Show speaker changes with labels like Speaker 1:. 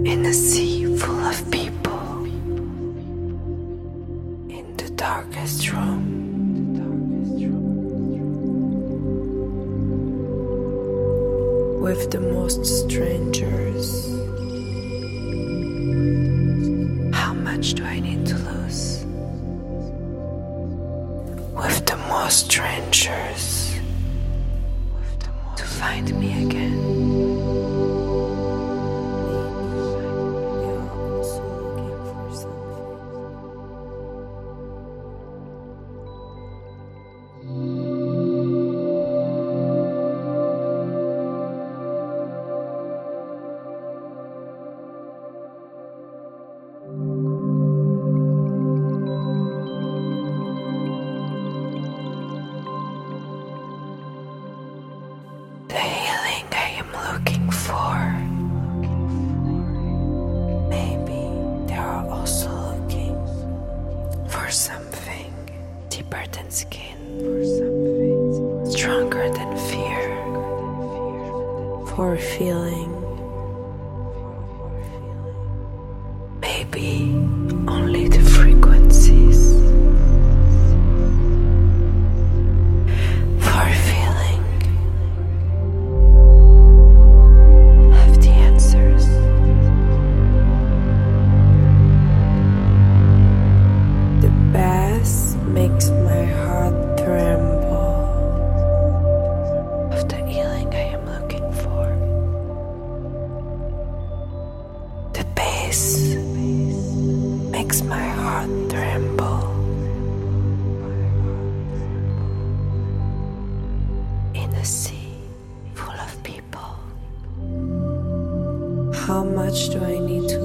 Speaker 1: In a sea full of people, in the darkest room, with the most strangers. How much do I need to lose? With the most strangers, to find me again. The healing I am looking for. Maybe they are also looking for something deeper than skin, stronger than fear, for feeling. Maybe only the frequencies. For feeling. Have the answers. The bass makes my heart tremble. Of the healing I am looking for. The bass makes my heart tremble. In a sea full of people. How much do I need to